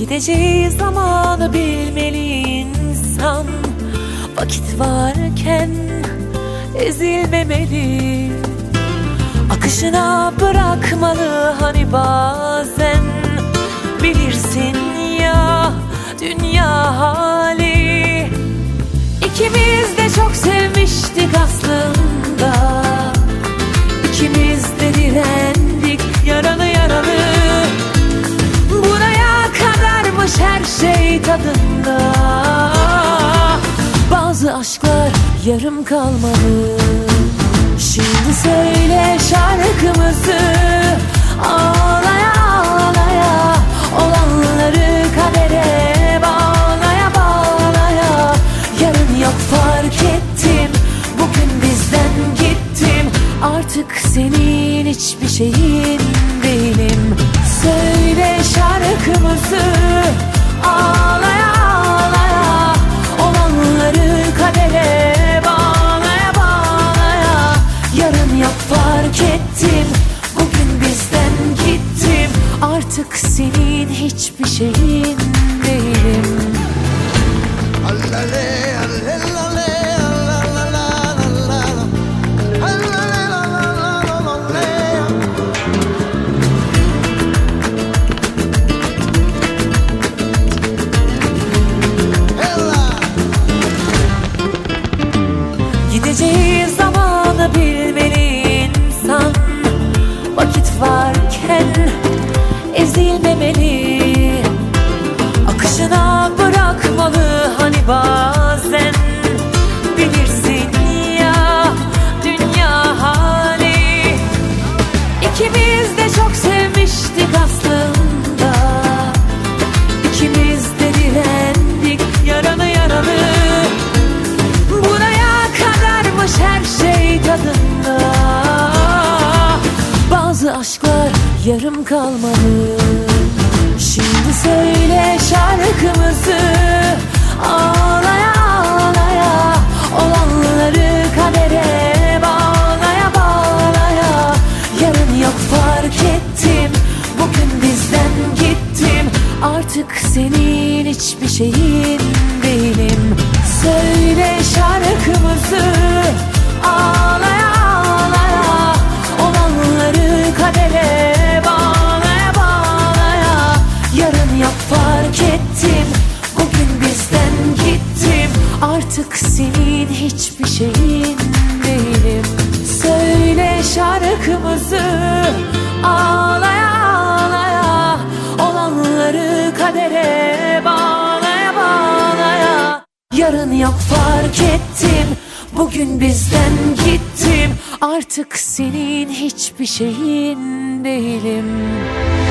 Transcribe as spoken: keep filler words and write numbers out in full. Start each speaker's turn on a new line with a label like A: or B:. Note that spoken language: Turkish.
A: Gideceği zamanı bilmeli insan. Vakit varken ezilmemeli, akışına bırakmalı hani bazen. Bilirsin ya dünya hali, İkimiz de çok sevmiştik aslında. İkimiz de direndik yaralı yaralı. Buraya kadarmış her şey tadında. Bazı aşklar yarım kalmalı. Şimdi söyle şarkımızı, ağlaya ağlaya, olanları kadere bağlaya bağlaya. Yarın yok fark ettim, bugün bizden gittim. Artık senin hiçbir şeyin değilim. Söyle şarkımızı, ağlaya ağlaya, olanları kadere bağlaya bağlaya. Yarın yok fark ettim, bugün bizden gittim. Artık senin hiçbir şeyin değilim. Gideceği zamanı bilmeli insan. Vakit varken ezilmemeli, akışına bırakmalı hani bazen. Bilirsin ya dünya hali, İkimiz de çok sevmiştik aslında. İkimiz de direndik yaralı yaralı. Buraya kadarmış her şey tadında. Bazı aşklar yarım kalmalı. Şimdi söyle şarkımızı, ağlaya ağlaya, olanları kadere bağlaya bağlaya. Yarın yok fark ettim, bugün bizden gittim. Artık senin hiçbir şeyin değilim. Söyle şarkımızı, ağlaya ağlaya, olanları kadere bağlaya bağlaya. Yarın yok fark ettim, bugün bizden gittim. Artık senin hiçbir şeyin değilim. Söyle şarkımızı, ağlaya ağlaya, olanları kadere bağlaya bağlaya. Yarın yok fark ettim, bugün bizden gittim. Artık senin hiçbir şeyin değilim.